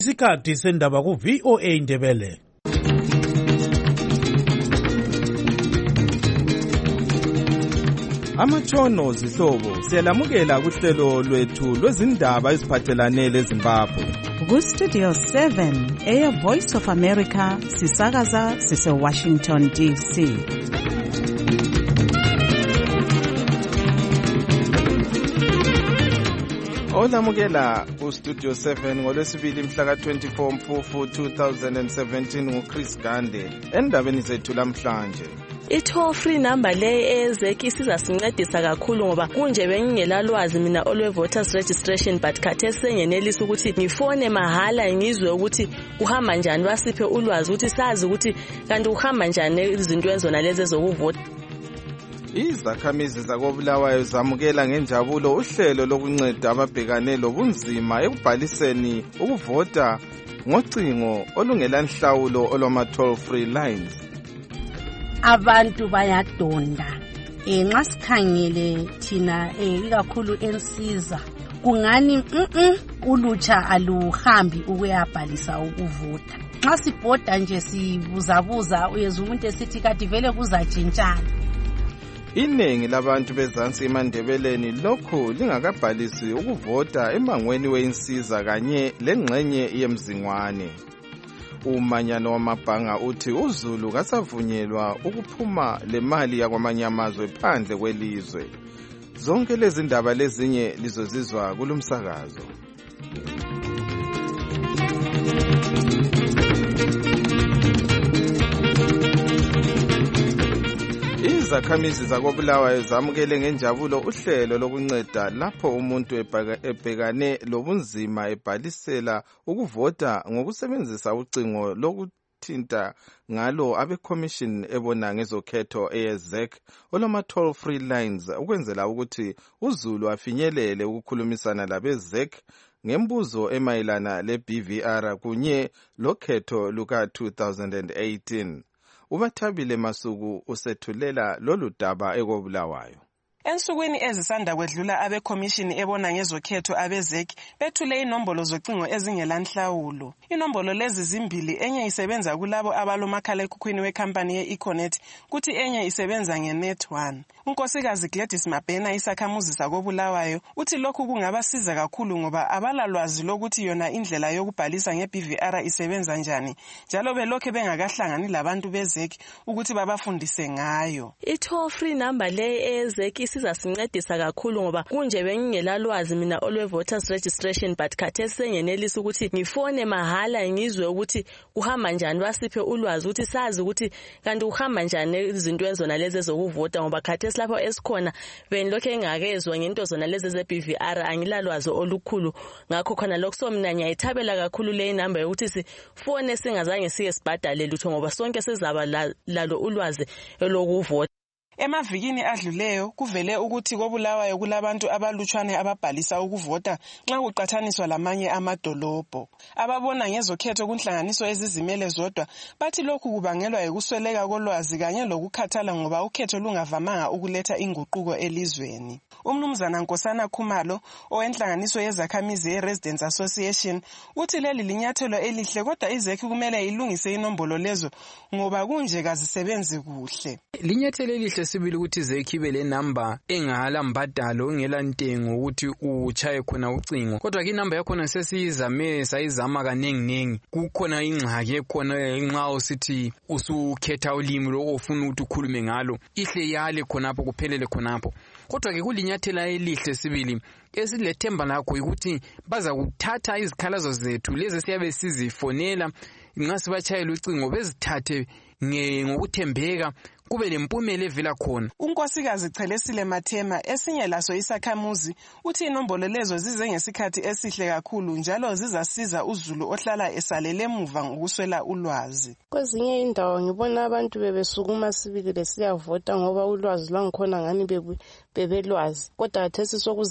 Isikhathi sendaba ku VOA Ndebele. Amatshono zihlobo siyalamukela kuhlelo lwethu lwezindaba eziphathelane leZimbabwe. Ku Studio 7 Air Voice of America sisakaza sise Washington DC. Olamukela ku Studio 7 ngolwesibili mhla ka-24 Mfufu 2017 nguChris Gande endabeni zethu lamhlanje. I-toll free number le ezeki sizasincedisa kakhulu ngoba kunje bengingelalwazi mina olwe voters registration but khathesi sengenelisa ukuthi ngifone mahala ngizwe ukuthi kuhamba njani basiphe ulwazi ukuthi sazi ukuthi kanti kuhamba njani izinto ezona lezi ezokuvota. Izakhamizi zakoBulawayo zamukela ngenjabulo uhlelo lokunceda ababhekane lobunzima ekubhaliseni ukuvota ngocingo olungelanhlawulo olwama-toll free lines. Abantu bayadonda nxa sikhangele thina ikakhulu ensiza kungani ulutsha aluhambi ukuyabhalisa ukuvota. Nxa sibhoda nje sibuzabuza uyezwa umuntu esithi kade vele kuzatshintshana. Iningi labantu bezansi eMandebeleni lokhu lingakabhalisi ukuvota emangweni wensiza kanye lengxenye yemzingwane. Umanyano wamabhanga uthi uZulu kasavunyelwa ukuphuma lemali yakwamanye amazwe phandle kwelizwe. Zonke lezi ndaba lezinye lizozizwa kulumsakazo. Izakhamizi zakoBulawayo zamukele ngenjabulo uhlelo lokunceda lapho umuntu ebhekane lobunzima ebhalisela ukuvota ngokusebenzisa ucingo lokuthinta ngalo abeCommission ebona ngezokhetho EZEC olwama-toll free lines ukwenzela ukuthi uZulu afinyelele ukukhulumisana labeZEC ngembuzo emayelana leBVR kunye lokhetho luka-2018. Ubathabile Masuku usethulela lolu daba ekoBulawayo. Ensukwini ezisanda kwedlula abeCommission ebona ngezokhetho abeZEC bethule inombolo zocingo ezingelanhlawulo. Inombolo lezi zimbili, enye isebenza kulabo abalomakhala ekhukhwini wekhampani ye-Econet, kuthi enye isebenza ngeNet1. Unkosikazi Gladys Mabhena isakhamuzi sakoBulawayo uthi lokhu kungabasiza kakhulu ngoba abalalwazi lokuthi yona indlela yokubhalisa ngeBVR isebenza njani, njalo belokhe bengakahlangani labantu beZEC ukuthi babafundise ngayo. I-toll free number le ezeki sizasincedisa kakhulu ngoba kunje bengingelalwazi mina olwe voters registration but khathesi sengenelisa ukuthi ngifone mahala ngizwe ukuthi kuhamba njani basiphe ulwazi ukuthi sazi ukuthi kanti kuhamba njani izinto ezona lezi ezokuvota ngoba khathesi lapho esikhona benilokhe engakezwe ngento zona lezi zeBVR angilalwazi olukhulu ngakho khona lokho mina ngiyayithabela kakhulu le number yokuthi sifone singazange siye sibhadale lutho ngoba sonke sizaba lalo ulwazi elokuvota. Emavikini adluleyo kuvele ukuthi koBulawayo kulabantu abalutshwane ababhalisa ukuvota nxa kuqathaniswa lamanye amadolobho. Ababona ngezokhetho kunhlanganiso ezizimele zodwa bathi lokhu kubangelwa yikusweleka kolwazi kanye lokukhathala ngoba ukhetho lungavamanga ukuletha inguquko elizweni. Umnumzana Nkosana Khumalo owenhlanganiso yezakhamizi ye-Residents Association uthi leli linyathelo elihle kodwa iZEC kumele ilungise inombolo lezo ngoba kunje kazisebenzi kuhle. Linyathelo elihle sibili ukuthi iZEC ibe le number engala mbadalo engela ntengo ukuthi uchaye khona ucingo, kodwa ke number yakhona sesiyizame sayizama kanengi kukhona ingxaki ekhona nxa usithi usukhetha ulimi lokufuna ukuthi ukhulume ngalo ihle yale khonapho kuphelele khonapho. Kodwa ke kulinyathela elihle sibili esilethemba lakho ukuthi baza kuthatha izikhalazo zethu lezi siyabe sizifonela nxa sibachayela ucingo bezithathe ngokuthembeka kube lempumela evela khona. Unkosikazi Chelesile Mathema esinye laso isakhamuzi uthi inombolo lezo zize ngesikhathi esihle kakhulu njalo zizasiza uZulu ohlala esalele emuva ngokuswela ulwazi. Kwezinye indawo ngibona abantu bebesukuma sibili lesiyavota ngoba ulwazi lwangikhona ngani bebelwazi, kodwa khathesi sokuzaba ngcono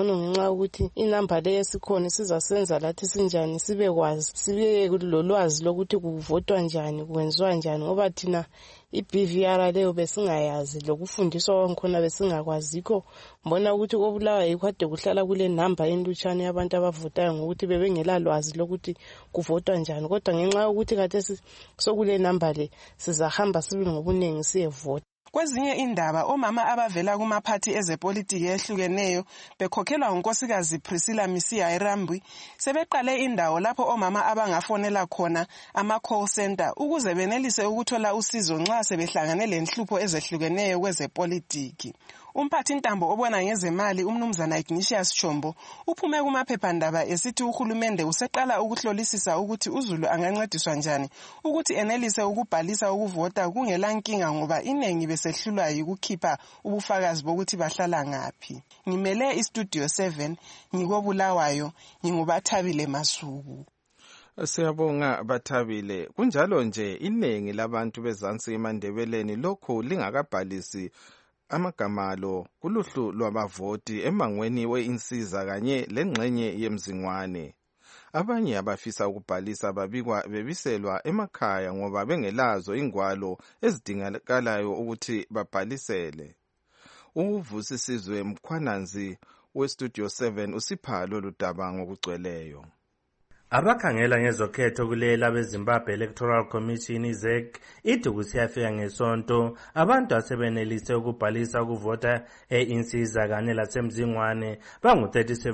ngcono ngenxa ukuthi inamba le esikhona sizasenza lathi sinjani sibekwazi sibe lolwazi lokuthi kuvotwa njani kwenziwa njani ngoba thina iBVR leyo besingayazi lokufundiswa kwankhona besingakwazikho mbona ukuthi kobulawa yikho ade kuhlala kule namba enlutshane yabantu abavotayo ngokuthi bebengela lwazi lokuthi kuvotwa njani kodwa ngenxa yokuthi kade sokule namba le sizahamba sibe ngobunengi siyevota. Kwezinye indaba omama abavela kumaphathi ezepolitiki ehlukeneyo bekhokhelwa unkosikazi Priscilla Misiya Irambwi sebeqale indawo lapho omama abangafonela khona ama-call center ukuze benelise ukuthola usizo nxa sebehlangane lenhlupho ezehlukeneyo kwezepolitiki. Umphathi ntambo obona ngezemali umnumzana Ignatius Chombo uphume kumaphephandaba esithi uhulumende useqala ukuhlolisisa ukuthi uZulu angancediswa njani ukuthi enelise ukubhalisa ukuvota kungela nkinga ngoba inengi besehlulwa yikukhipha ubufakazi bokuthi bahlala ngaphi. Ngimele iStudio 7 ngikobulawayo nginguBathabile Masuku. Siyabonga Bathabile. Kunjalo nje inengi labantu bezansi eMandebeleni lokho lingakabhalisi amagamalo kuluhlu lwabavoti emangweni weinsiza kanye lengxenye yemzingwane. Abanye abafisa ukubhalisa babikwa bebiselwa emakhaya ngoba bengelazo ingwalo ezidingakalayo ukuthi babhalisele. Uvusisizwe Mkhwananzi weStudio 7 usipha lolu daba ngokugcweleyo. Abakhangela ngezokhetho kulela beZimbabwe Electoral Commission iZEC ithi kusiyafika ngesonto abantu asebenelise ukubhalisa ukuvota einsiza kanye lasemzingwane bangu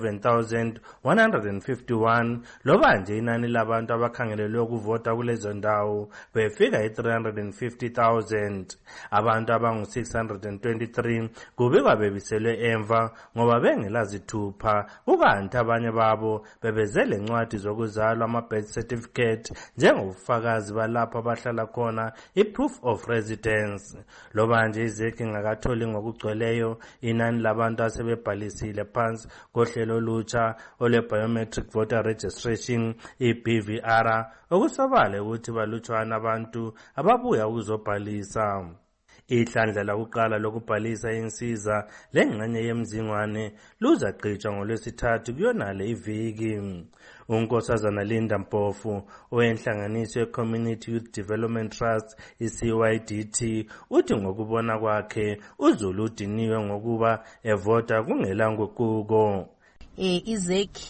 37,151 loba nje inani labantu abakhangelelwe ukuvota kulezo ndawo befika i350,000. Abantu abangu 623 kubikwa bebiselwe emva ngoba bengelazithupha kukanti abanye babo bebezele incwadi zokuzalwa ama-birth certificate njengobufakazi balapho abahlala khona i-proof of residence. Loba nje iZEC ingakatholi ngokugcweleyo inani labantu asebebhalisile phansi kohlelo olutsha olwe-biometric voter registration i-BVR okusobala ukuthi balutshwana abantu ababuya ukuzobhalisa. Ihlandla lakuqala lokubhalisa insiza lengxenye yemzingwane luzaqhutshwa ngoLwesithathu kuyonale iviki. Unkosazana Linda Mpofu owenhlanganiso ye-Community Youth Development Trust i-CYDT uthi ngokubona kwakhe uZulu udiniwe ngokuba evota kungela nguquko. iZEC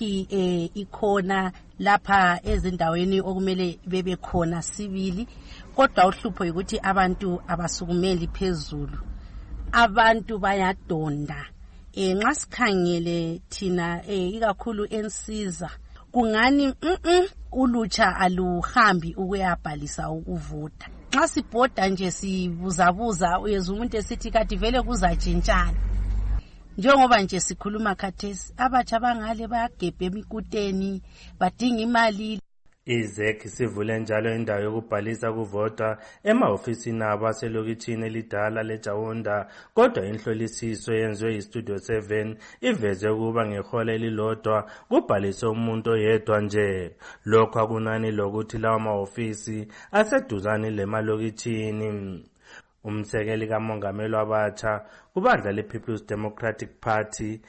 ikhona lapha ezindaweni okumele bebe khona sibili kodwa uhlupho ukuthi abantu abasukumeli phezulu abantu bayadonda nxa sikhangele thina ikakhulu ensiza kungani ulutsha aluhambi ukuyabhalisa ukuvota nxa sibhoda nje sibuzabuza uyezwa umuntu esithi kati vele kuzatshintshana njengoba nje sikhuluma khathesi abatsha bangale bayagebha emikuteni badinga imali. iZEC sivule njalo indawo yokubhalisa ukuvota emahofisini abo aselokitshini elidala leJawunda kodwa inhlolisiso yenziwe yiStudio 7 iveze ukuba ngehola elilodwa kubhaliswe umuntu oyedwa nje. Lokho akunani lokuthi lawa mahofisi aseduzane lemalokitshini. Umsekeli kamongameli wabatsha kubandla lePeople's Democratic Party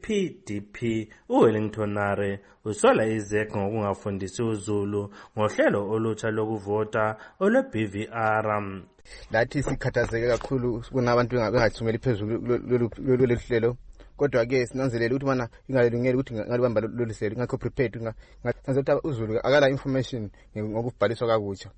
iPDP uWellington Nare usola iZEC ngokungafundisi uZulu ngohlelo olutsha lokuvota olweBVR. Lathi sikhathazeke kakhulu kunabantu bengathumeli phezulu lolu hlelo kodwa ke sinanzelela ukuthi mana ingalungeli ukuthi ngalibamba lolu hlelo ngakho prepared ngasenza uZulu akala information ngokubhaliswa kakutsha.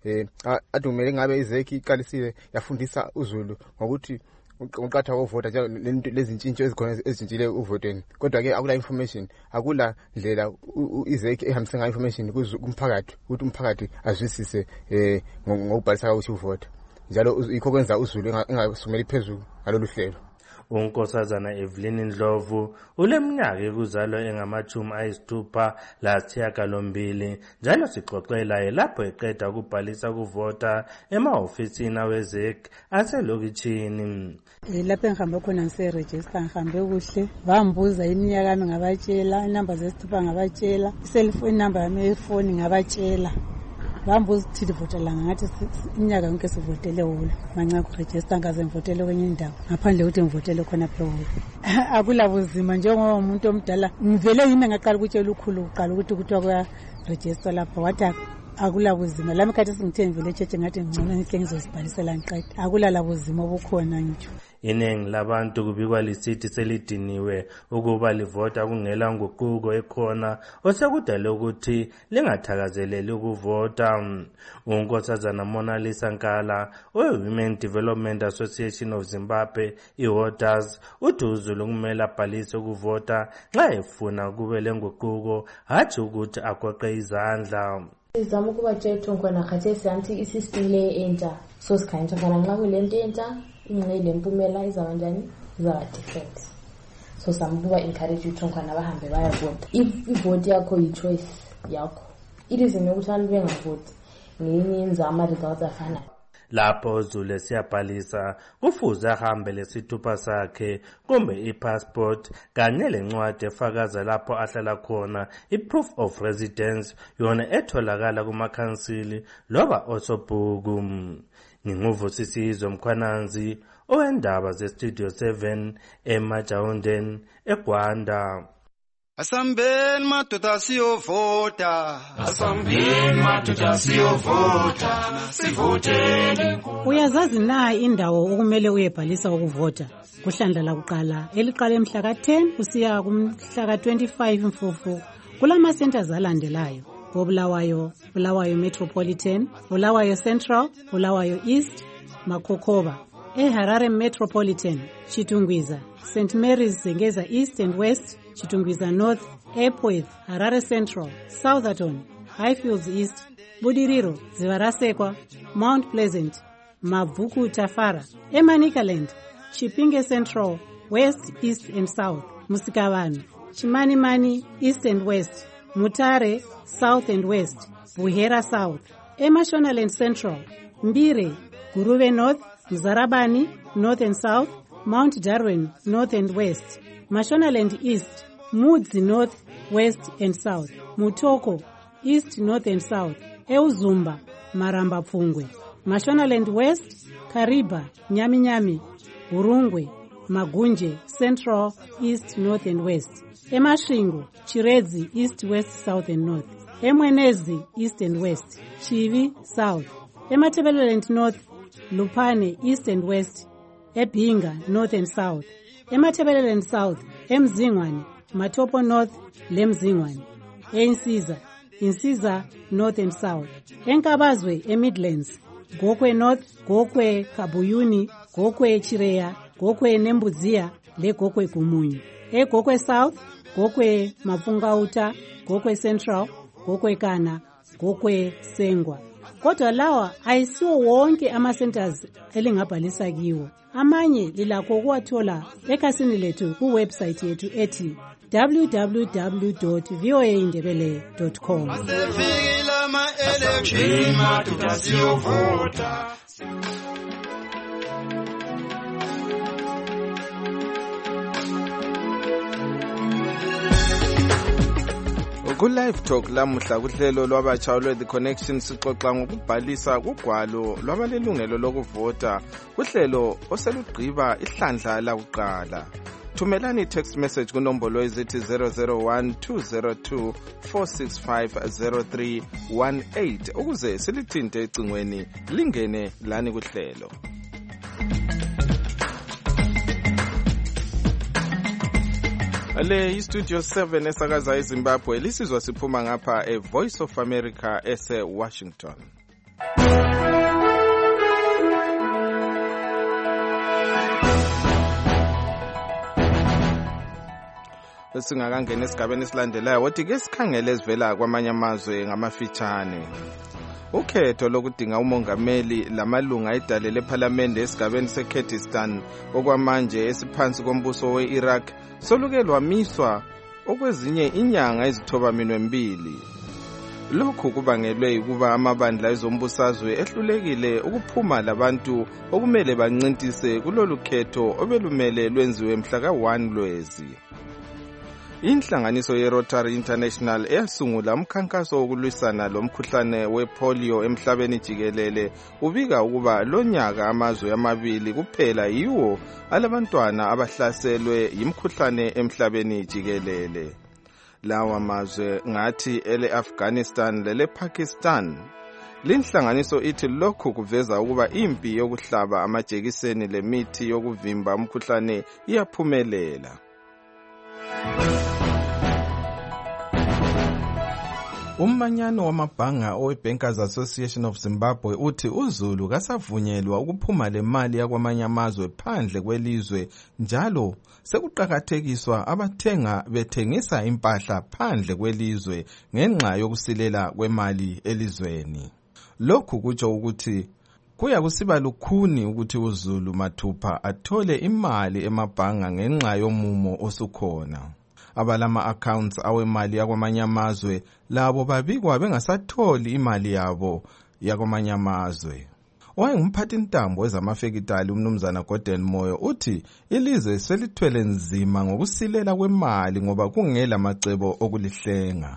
Adumele ngabe iZEC iqalisile yafundisa uZulu ngokuthi uqatha ukuvota njalo lezintshintsho ezikhona ezintshile uvoteni kodwa ke akula information akula ndlela iZEC ehambisa ngayo information kumphakathi ukuthi umphakathi azwisise ngokubhalisa kakuthi uvota njalo ikho kwenza uZulu engasumeli phezulu ngalolu hlelo. Unkosazana Evelyn Ndlovu uleminyaka ekuzalwa engama-60 njalo sixoxela lapho eqeda ukubhalisa ukuvota emahofisini aweZEC aselokitshini. Lapho engihambe khona ngise-register ngihambe kuhle bambuza iminyaka yami ngabatshela inamba zesithupha ngabatshela iselfoni number yami yefoni ngabatshela bambuza ukuthi livotelanga ngathi iminyaka yonke sivotele holo manxa kurejista ngaze ngivotele kwenye indawo ngaphandle ukuthi ngivotele khona phe holo akulabuzima njengoba umuntu omdala ngivele yimi ngaqala ukutshela ukhulu uqala ukuthi kuthiwa kuyarejista lapha wathi akulabuzima lami khathi singithe ngivele echurch ngathi ngcono ngihle ngizosibhalisela ngiqeda akulalabuzima obukhona ngitsho. Iningi labantu kubikwa lisithi selidiniwe ukuba livota kungela nguquko ekhona osekudala ukuthi lingathakazeleli ukuvota. Unkosazana Mona Lisa Nkala we-Women Development Association of Zimbabwe i-Voters uthi uZulu kumele abhalise ukuvota nxa efuna kube lenguquko hatshi ukuthi agoqe izandla. Sizama ukubatshela ukuthi ngona khathesi anti isystem le entsha so sikhanyisa kana nxa kulento entsha ingcele impumela izaba njani izaba different so some people encourage you ukuthi ngona bahambe bayavota if vote yakho yi-choice yakho it is ukuthi abantu bengavoti ngenye inzama results afana. Lapho uZulu siyabhalisa kufuze ahambe lesithupha sakhe kumbe i-passport kanye lencwadi efakaza lapho ahlala khona i-proof of residence yona etholakala kumakhansili loba osobhuku. Nginguvusisizo Mkhwananzi owendaba ze-Studio 7 eMajawundeni eGwanda. Asambeni madoda siyovota, asambeni madoda siyovota, sivoteni. Uyazazi na indawo okumele uyebhalisa ukuvota? Kuhlandla lakuqala eliqala mhla ka-10 kusiya kumhla ka-25 Mfumfu kulama centers alandelayo: Bulawayo, Bulawayo Metropolitan, Bulawayo Central, Bulawayo East, Makokoba. Harare Metropolitan, Chitungwiza, St. Mary's Zengeza East and West, Chitungwiza North, Epworth, Harare Central, Southerton, Highfields East, Budiriro, Zivarasekwa, Mount Pleasant, Mavuku Tafara, Emanikaland, Chipinge Central, West, East and South, Musikavanu, Chimanimani East and West, Mutare South and West, Buhera South, Emashonaland Central, Mbire, Guruve North, Mzarabani North and South, Mount Darwin North and West, Mashonaland East, Mudzi North, West and South, Mutoko East, North and South, Euzumba, Maramba Pfungwe, Mashonaland West, Kariba, Nyami, Urungwe, Magunje, Central, East, North and West, Emashingo, Chiredzi, East, West, South and North, Emwenezi, East and West, Chivi, South, Ematebeleland North, Lupane, East and West, Ebinga, North and South, Ematebeleland South, Emzingwane, Matopo North, Lemzingwane, Insiza, North and South, Enkabazwe, Midlands, Gokwe North, Gokwe Kabuyuni, Gokwe Chireya, Gokwe Nembuzia, Le Gokwe Kumunyu, Gokwe South, Gokwe Mafungauta, Gokwe Central, Gokwe Kana, Gokwe Sengwa. Kodwa lawa ayisiwo wonke ama-centers elingabhalisa kiwo. Amanye lilakho ukuwathola ekhasini lethu kuwebsite yethu ethi www.voaindebele.com. Asefikile ama-election madoda siyovota. Ku-Live Talk lamuhla kuhlelo lwabatsha lwe-The Connection sixoxa ngokubhalisa kugwalo lwabalelungelo lokuvota kuhlelo oselugqiba ihlandla lakuqala. Thumelani i-text message kunombolo ezithi 001-202-465-0318 ukuze silithinte ecingweni lingene lani kuhlelo. Le iStudio 7 esakaza eZimbabwe lisizwa siphuma ngapha eVoice of America ese-Washington. Singakangena esigabeni esilandelayo wothi ke sikhangele ezivela kwamanye amazwe ngamafitshane. Ukhetho lokudinga umongameli lamalunga edale lephalamende esigabeni seKurdistan okwamanje esiphansi kombuso we-Iraq soluke lwamiswa okwezinye inyanga ezithobaminwe mbili. Lokhu kubangelwe ukuba amabandla ezombusazwe ehlulekile ukuphuma labantu okumele bancintise kulolu khetho obelumele lwenziwe mhla ka-1 Lwezi. Inhlanganiso ye-Rotary International eyasungula umkhankaso wokulwisana lomkhuhlane wepolio emhlabeni jikelele ubika ukuba lonyaka amazwe amabili kuphela yiwo alabantwana abahlaselwe yimkhuhlane emhlabeni jikelele. Lawa mazwe ngathi ele-Afghanistan lele-Pakistan. Linhlanganiso ithi lokhu kuveza ukuba impi yokuhlaba amajekiseni lemithi yokuvimba umkhuhlane iyaphumelela. Umanyano wamabhanga owe-Bankers Association of Zimbabwe uthi uZulu kasavunyelwa ukuphuma lemali yakwamanye amazwe phandle kwelizwe, njalo sekuqakathekiswa abathenga bethengisa impahla phandle kwelizwe ngenxa yokusilela kwemali elizweni. Lokhu kutsho ukuthi kuya kusiba lukhuni ukuthi uZulu mathupha athole imali emabhanga ngenxa yomumo osukhona. Abalama accounts awemali yakwamanye amazwe labo babikwa bengasatholi imali yabo yakwamanye amazwe. Owayengumphathi ntambo wezamafekitali umnumzana Gordon Moyo uthi ilizwe selithwele nzima ngokusilela kwemali ngoba kungela macebo okulihlenga.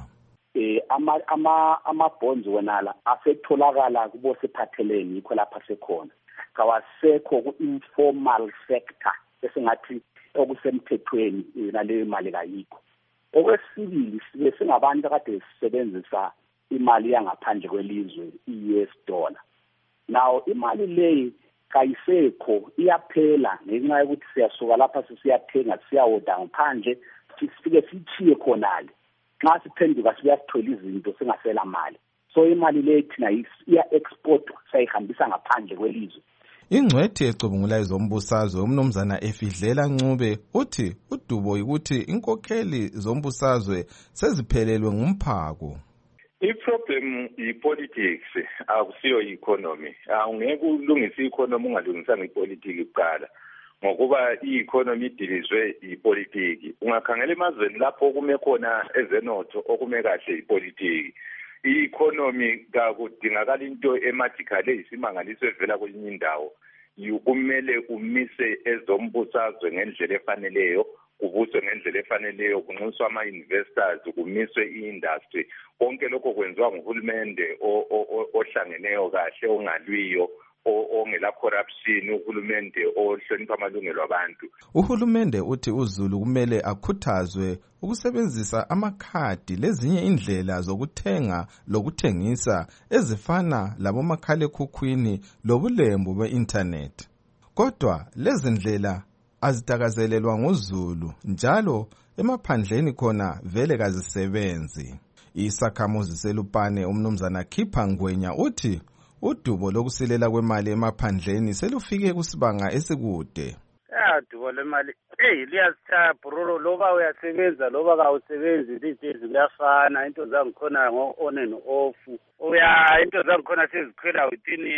Ama-bonds wonala asetholakala kubo sephatheleni yikho lapha sekhona. Kawasekho ku-informal sector esingathi okusemthethweni naleyo mali kayikho. Okwesibili sibe singabantu kade sisebenzisa imali yangaphandle kwelizwe i-US dollar. Now imali leyi kayisekho iyaphela ngenxa yokuthi siyasuka lapha sisiyathenga siyawoda ngaphandle sifike sichiye khonale. Xa siphenduka siyasithola izinto singasela mali. So imali leyi thina iya-exportwa sayihambisa ngaphandle kwelizwe. Ingcwethi ecubungula ezombusazwe umnumzana Efidlela Ncube uthi udubo ukuthi inkokheli zombusazwe seziphelelwe ngumphako. I-problem yi-politics, akusiyo i-economy. Ungeke ulungise i-economy ungalungisanga i-politics kuqala, ngokuba i-economy idilizwe i-politics. Ungakhangela emazweni lapho kume khona ezenotho okume kahle i-politics. I-economy kakudingakala into emagical eyisimangaliso evela kwelinye indawo. Kumele umise ezombusazwe ngendlela efaneleyo, kubuswe ngendlela efaneleyo, kunxuswe ama-investors, kumiswe i-industry. Konke lokho kwenziwa nguhulumende ohlangeneyo kahle, ongalwiyo, ongela corruption, uhulumende ohlonipha amalungelo abantu. Uhulumende uthi uZulu kumele akhuthazwe ukusebenzisa amakhadi lezinye indlela zokuthenga lokuthengisa ezifana labomakhalekhukhwini lobulembu be-internet. Kodwa lezi ndlela azitakazelelwa nguZulu, njalo emaphandleni khona vele kazisebenzi. Isakhamuzi selupane umnumzana Khipha Ngwenya uthi udubo lokusilela kwemali emaphandleni selufike kusibanga esikude. Dubo lemali liyasitshaya bro, loba uyasebenza loba kawusebenzi these kuyafana. Into zangikhona ngo-on and off. Into zangikhona sezikhwela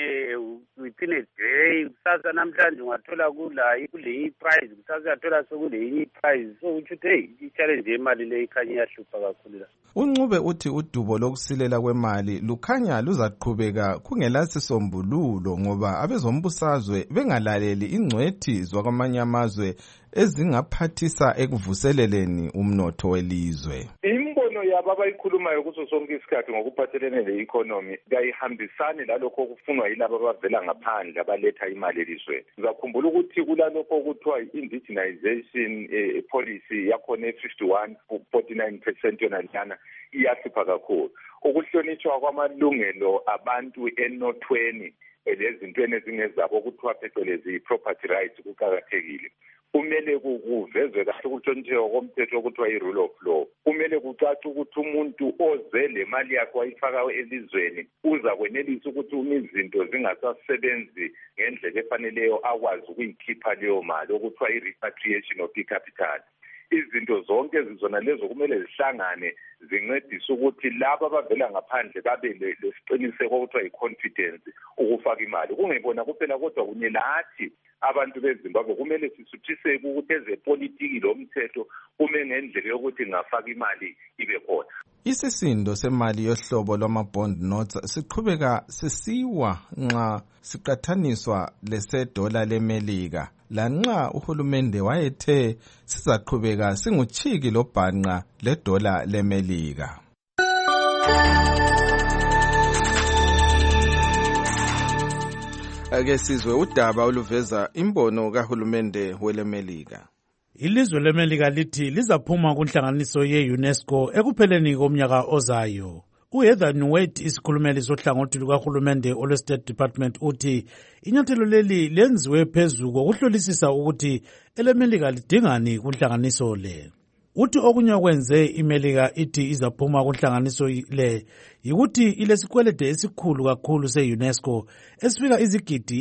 within a day. Kusasa namhlanje ungathola kule price, kusasa uyathola sekule price. So uthi i-challenge yemali le ikhanya iyahlupha kakhulu la. Uncube uthi udubo lokusilela kwemali lukhanya luzaqhubeka kungelasisombululo ngoba abezombusazwe bengalaleli ingcwethi zakwamanye amazwe ezingaphathisa ekuvuseleleni umnotho welizwe. Imbono yabo abayikhulumayo kuso sonke isikhathi ngokuphathelene le-economy kayihambisani lalokho okufunwa yilabo abavela ngaphandle abaletha imali elizweni. Ngizakhumbula ukuthi kulalokho okuthiwa i-indigenization policy yakhona e-51-49% yona lana iyahlupha kakhulu. Ukuhlonitshwa kwamalungelo abantu enothweni lezintweni ezingezabo okuthiwa phecelezi i-property rights kuqakathekile. Kumele kuvezwe kahle ukuhlonitshwa komthetho okuthiwa i-rule of law. Kumele kucace ukuthi umuntu oze le mali yakhe wayifaka elizweni uza kwenelisa ukuthi izinto zingasasebenzi ngendlela efaneleyo, akwazi ukuyikhipha leyo mali okuthiwa i-repatriation of i-capital. Izinto zonke zizona lezo kumele zihlangane zincedise ukuthi laba abavela ngaphandle babe lesiqiniseko okuthiwa i-confidence ukufaka imali. Kungebona kuphela kodwa kunye lathi abantu beZimbabwe kumele sisuthiseke ukuthi ezepolitiki lomthetho kume ngendlela yokuthi ngafaka imali ibe khona. Isisindo semali yohlobo lwama-bond notes siqhubeka sisiwa nxa siqathaniswa lesedola leMelika, lanxa uhulumende wayethe sizaqhubeka singuchiki lobhanqa ledola leMelika. Ake sizwe udaba oluveza imbono kahulumende weleMelika. Ilizwe leMelika lithi lizaphuma kunhlanganiso ye-UNESCO ekupheleni komnyaka ozayo. uHeather Nauert, isikhulumeli sohlangothi lukahulumende olwe-State Department, uthi inyathelo leli lenziwe phezu kokuhlolisisa ukuthi eleMelika lidingani kunhlanganiso le. Uthi okunye okwenze iMelika ithi izaphuma kunhlanganiso le yikuthi ilesikwelede esikhulu kakhulu se-UNESCO esifika izigidi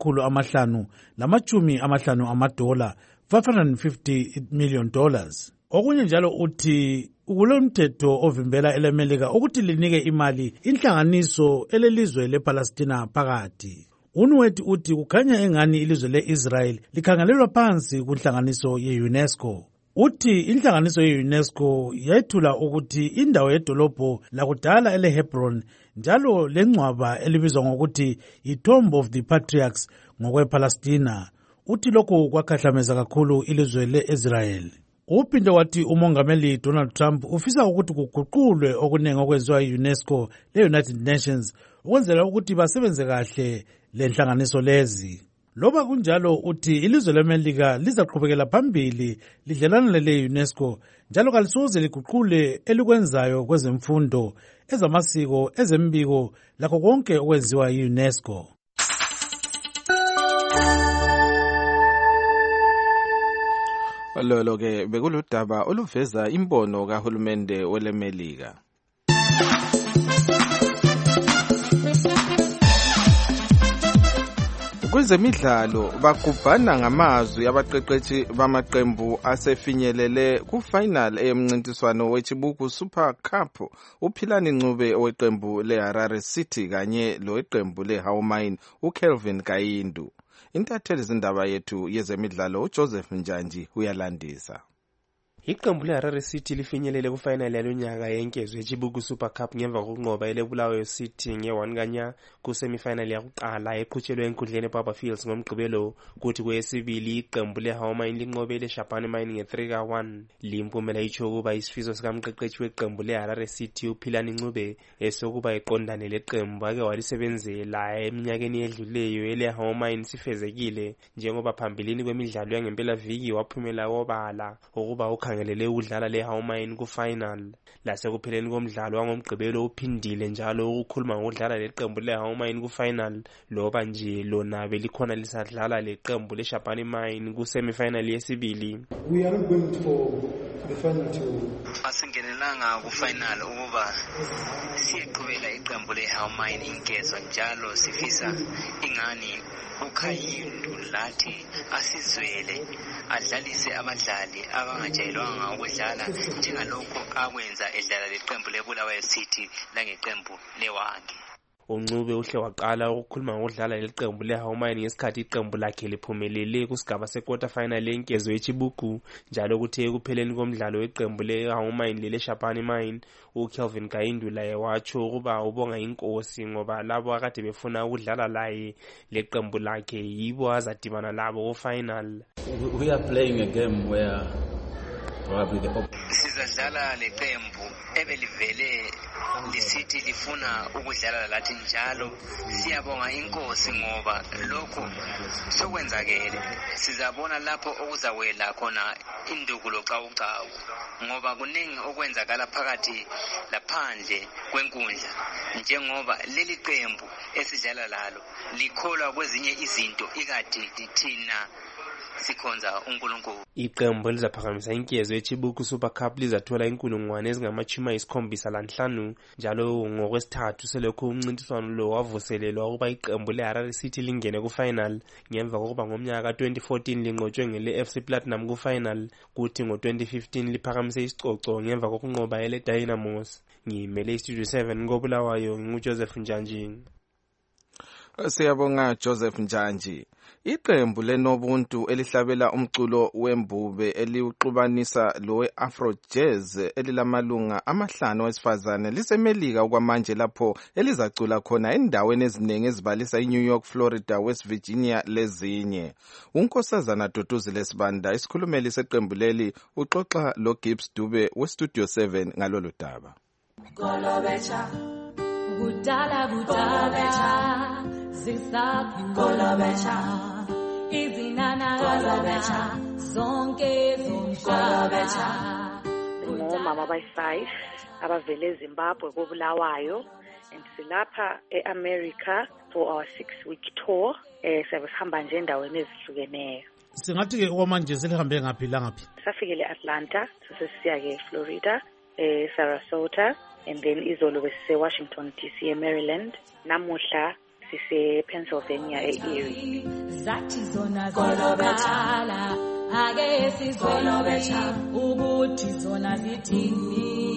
ezingama$550 million, $550 million. Okunye njalo uthi kulomthetho ovimbela eleMelika ukuthi linike imali inhlanganiso elelizwe lePalestina phakathi. UNauert uthi kukhanya engani ilizwe leIsrael likhangelelwa phansi kunhlanganiso ye-UNESCO. Uthi inhlanganiso ye-UNESCO yethula ukuthi indawo yedolobho lakudala eleHebron njalo lengcwaba elibizwa ngokuthi iTomb of the Patriarchs ngokwePalestina. Uthi lokhu kwakhahlameza kakhulu ilizwe leIsrael. Uphinde wathi umongameli Donald Trump ufisa ukuthi kuguqulwe okunengi okwenziwa yi-UNESCO le-United Nations ukwenzela ukuthi basebenze kahle lenhlanganiso lezi. Loba kunjalo uthi ilizwe leMelika lizaqhubekela phambili lidlelana le-UNESCO njalo kalisoze liguqule elikwenzayo kwezemfundo, ezamasiko, ezembiko lakho konke okwenziwa yi-UNESCO. Lolo ke bekuludaba oluveza imbono kahulumende weleMelika. Kwezemidlalo bagubhana ngamazwi abaqeqeshi bamaqembu asefinyelele ku-final eyemncintiswano weChibuku Super Cup, uPhilani Ncube oweqembu leHarare City kanye loweqembu leHaumine uKelvin Kayindu. Intatheli zindaba yethu yezemidlalo uJoseph Njanji uyalandisa. Iqembu leHarare City lifinyelele ku-final yalonyaka yenkezo yeChibuku Super Cup ngemva kokunqoba eleBulawayo City nge-1 kanya ku-semifinal yakuqala eqhutshelwe enkundleni eBaba Fields ngomgqibelo, kuthi kweyesibili iqembu leHaumine linqobe leShabane Mine nge-3-1. Limpumela itsho ukuba isifiso sikamqeqeshi weqembu leHarare City uPhilani Ncube esokuba eqondane leqembu ake walisebenzela eminyakeni edluleyo eleHaumine sifezekile, njengoba phambilini kwemidlalo yangempelaviki waphumela wobala ukuba ukhangelele udlala leHaumine ku-final. Lasekupheleni komdlalo wangomgqibelo uphindile njalo ukukhuluma ngokudlala leqembu leHaumine ku-final, loba nje lona belikhona lisadlala leqembu leShabane Mine ku-semifinal yesibili. Asingenelanga ku-final ukuba siyeqhubela iqembu leHaumine inkezo, njalo sifisa ingani uKhayindu lathi asizwele adlalise abadlali abangajayelwanga ukudlala njengalokho akwenza edlala leqembu leBulawayo City langeqembu leWagi. uNcube uhle waqala ukukhuluma ngokudlala leqembu leHaumine ngesikhathi iqembu lakhe liphumelele kusigaba se-quarter final yenkezo yeChibuku, njalo kuthe ekupheleni komdlalo weqembu leHaumine leleShabane Mine uKelvin Kayindu laye watsho ukuba ubonga inkosi ngoba labo akade befuna ukudlala laye leqembu lakhe yibo azadibana labo ku-final. We are playing a game where sizadlala leqembu ebelivele lisithi lifuna ukudlala lathi, njalo siyabonga inkosi ngoba lokho sokwenzakele. Sizabona lapho okuzawela khona indukulo xawuxawu, ngoba kuningi okwenzakala phakathi laphandle kwenkundla, njengoba leli qembu esidlala lalo likholwa kwezinye izinto ikade thina sikhonza uNkulunkulu. Iqembu lizaphakamisa inkezo yeChibuku Super Cup lizathola inkulungwane ezingama-75, njalo ngokwesithathu selokhu umncintiswano lo wavuselelwa ukuba iqembu leHarare City lingene ku-final ngemva kokuba ngomnyaka ka-2014 linqotshwe ngele-FC Platinum ku-final, kuthi ngo-2015 liphakamise isicoco ngemva kokunqoba ele-Dynamos. Ngimele iStudio 7 koBulawayo, nginguJoseph Njanji. Siyabonga Joseph Njanji. Iqembu leNobuntu elihlabela umculo wembube eliuxubanisa lowe Afro Jazz elilamalunga 5 wesifazane lisemelika okwamanje lapho elizacula khona endaweni eziningi ezibalisa iNew York, Florida, West Virginia lezinye. Unkosazana Duduzile Sibanda isikhulumeli seqembu leli uxoxa lo Gibbs Dube weStudio 7 ngalolu daba. Golobecha Budala Zigzag Golobecha Izinana Golobecha Zonke Golobecha. Ngomama abayi-5 abavele eZimbabwe koBulawayo and silapha eAmerica for our 6-week tour. Sihamba nje endaweni ezihlukeneyo. Singathi ke okwamanje selihambe ngaphi la ngaphi? Safikele Atlanta, sesiya ke Florida, Sarasota, and then izolo besise Washington DC, Maryland. Namuhla sise Pennsylvania Erie. Zathi zona zolobethala ake sizolobetha ukuthi zona zithini.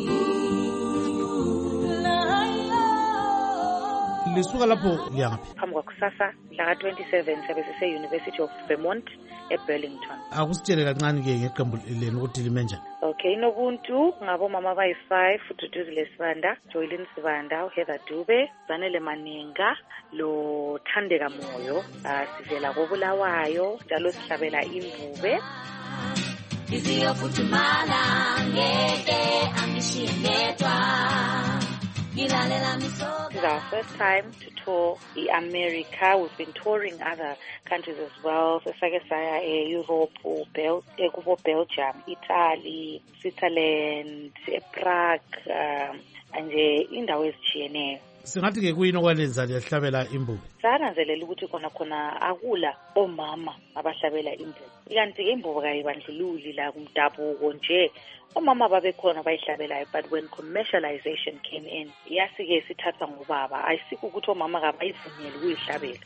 Lisuka lapho liyangaphi? Phambi kwakusasa mhla ka-27 sabe sise University of Vermont eBurlington. Akusitshele kancane ke ngeqembu lenu ukuthi lime njani? Okay, Nobuntu ngabomama abayi-5 uDuduzile Sibanda, Joylin Sibanda, uHeather Dube, Zanele Manenga, lo Thandeka Moyo. Sivela koBulawayo njalo sihlabela imbube. Iziyofuthumala ngeke angishiyedwa. This is our first time to tour America. We've been touring other countries as well. So Sagesaya, Europe, Belgium, Italy, Switzerland, Prague, and indawo ezitshiyeneyo. Singathi ke kuyini okwalenza liyahlabela imbube? Sananzelela ukuthi khona akula omama abahlabela imbube. Ikanti ke imbube kayibandlululi la kumdabuko nje. Omama babekhona bayihlabelayo, but when commercialization came in, yasike sithatha ngobaba. Ayisikho ukuthi omama kabayivunyeli ukuyihlabela.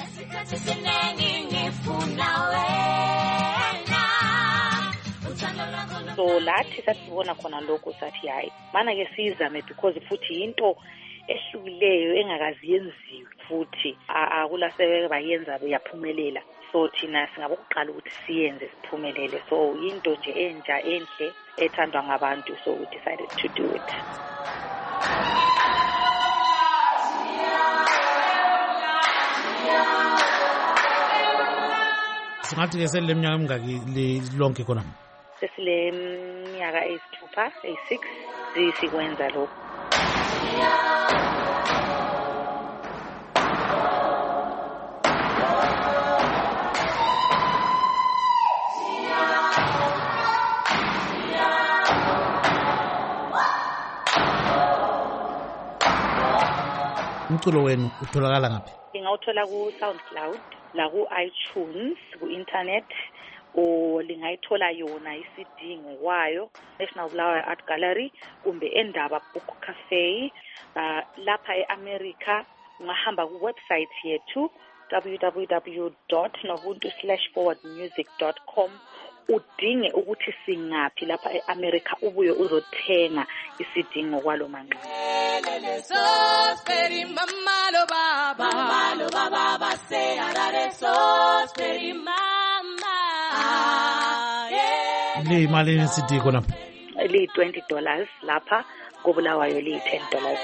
So lathi sasibona khona lokho sathi hayi mana ke sizame because futhi into ehlukileyo engakazi yenziwe futhi akulasebeke bayenza yaphumelela. So thina singabokuqala ukuthi siyenze siphumelele. So into nje entsha enhle ethandwa ngabantu, so we decided to do it. Singathi ke seleminyaka emingaki lonke khona? Sesileminyaka eyisithupha, eyi-6 sikwenza lokho. Umculo wenu utholakala ngaphi? Ngingawuthola ku SoundCloud, la ku iTunes, ku internet, o lingayithola yona iCD ngokwayo National Bulawayo Art Gallery kumbe Endaba Book Cafe. Lapha eAmerica ungahamba ku website yethu www.nobuntu/forwardmusic.com udinge ukuthi singaphi lapha eAmerica ubuye uzothenga iCD ngokwalo manqamu. Le mali neCD khona? Li $20 lapha koBulawayo li $10.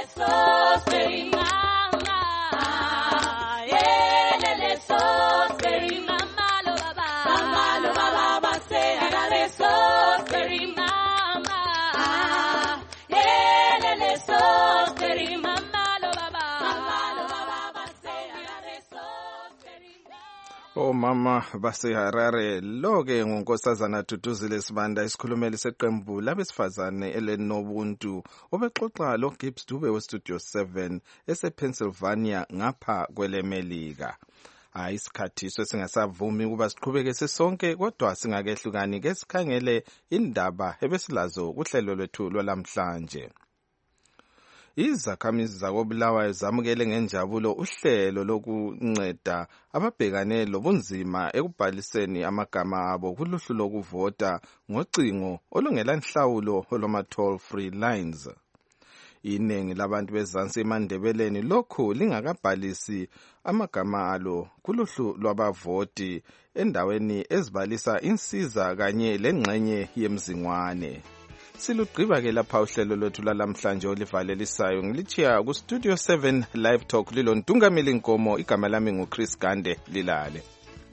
Omama baseHarare loke ngunkosazana Duduzile Sibanda isikhulumeli seqembu labesifazane eleNobuntu obexoxa lo Gibbs Dube weStudio 7 esePennsylvania ngapha kwelemelika. Isikhathi sesingasavumi kuba siqhubeke sesonke kodwa singakehlukani ke sikhangele indaba ebesilazo kuhlelo lwethu lwalamhlanje. Izakhamizi zakoBulawayo zamukele ngenjabulo uhlelo lokunceda ababhekane lobunzima ekubhaliseni amagama abo kuluhlu lokuvota ngocingo olungela nhlawulo olwama toll free lines. Iningi labantu bezansi eMandebeleni lokhu lingakabhalisi amagama alo kuluhlu lwabavoti endaweni ezibalisa insiza kanye lengxenye yemzingwane. Silugqiba-ke lapha uhlelo lwethu lalamhlanje olivalelisayo ngilitshiya kustudio 7 live talk lilo Ntungamili Nkomo, igama lami nguChris Gande. Lilale.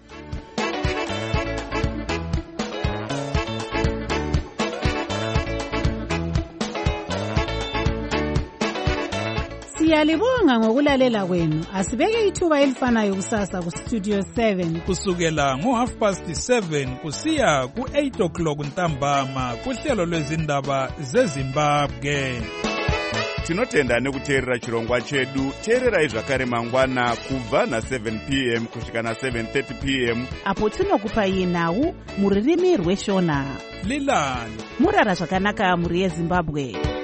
Siyalibonga ngokulalela kwenu. Asibeke ithuba elifanayo kusasa kustudio 7 kusukela ngo7:30 kusiya ku8 o'clock ntambama kuhlelo lwezindaba zeZimbabwe. Tinotenda nekuteerera chirongwa chedu. Teererai zvakare mangwana kubva na7 p.m. kusvika na7:30 p.m. apo tinokupai nhau muririmi rweshona. Lilale. Murara zvakanaka muri yeZimbabwe.